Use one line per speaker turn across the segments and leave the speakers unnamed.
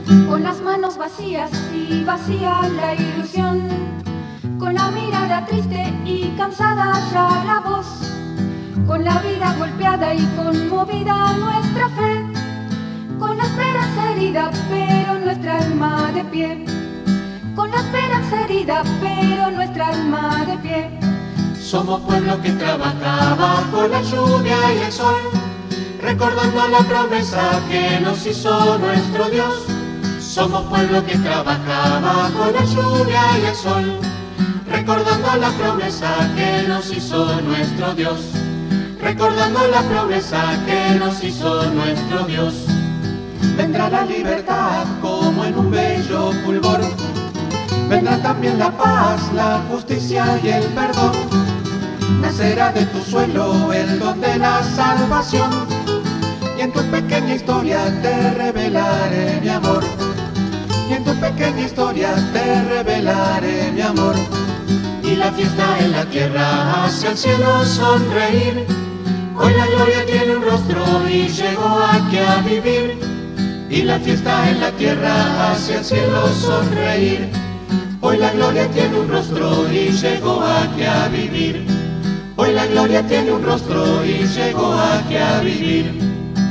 con las manos vacías y vacía la ilusión, con la mirada triste y cansada ya la voz, con la vida golpeada y conmovida nuestra fe, con la esperanza herida pero nuestra alma de pie, con la esperanza herida pero nuestra alma de pie.
Somos pueblo que trabaja bajo la lluvia y el sol, recordando la promesa que nos hizo nuestro Dios. Somos pueblo que trabaja bajo la lluvia y el sol, recordando la promesa que nos hizo nuestro Dios. Recordando la promesa que nos hizo nuestro Dios. Vendrá la libertad como en un bello fulgor, vendrá también la paz, la justicia y el perdón. Nacerá de tu suelo el don de la salvación, y en tu pequeña historia te revelaré mi amor. Y en tu pequeña historia te revelaré mi amor. Y la fiesta en la tierra hacia el cielo sonreír. Hoy la gloria tiene un rostro y llegó aquí a vivir. Y la fiesta en la tierra hacia el cielo sonreír. Hoy la gloria tiene un rostro y llegó aquí a vivir. Hoy la gloria tiene un rostro y llegó aquí a vivir.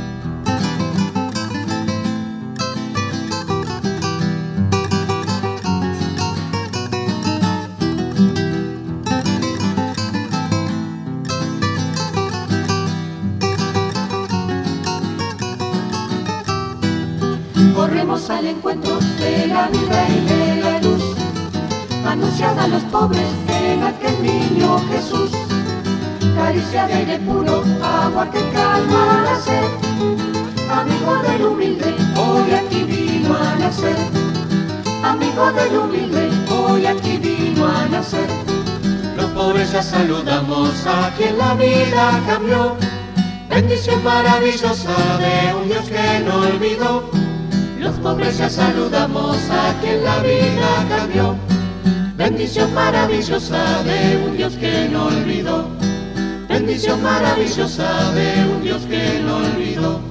Corremos al encuentro de la vida y de la luz, anunciada a los pobres en aquel niño Jesús. Caricia de aire puro, agua que calma la sed, amigo del humilde, hoy aquí vino a nacer. Amigo del humilde, hoy aquí vino a nacer.
Los pobres ya saludamos a quien la vida cambió. Bendición maravillosa de un Dios que no olvidó. Los pobres ya saludamos a quien la vida cambió. Bendición maravillosa de un Dios que no olvidó. Bendición maravillosa de un Dios que no olvidó.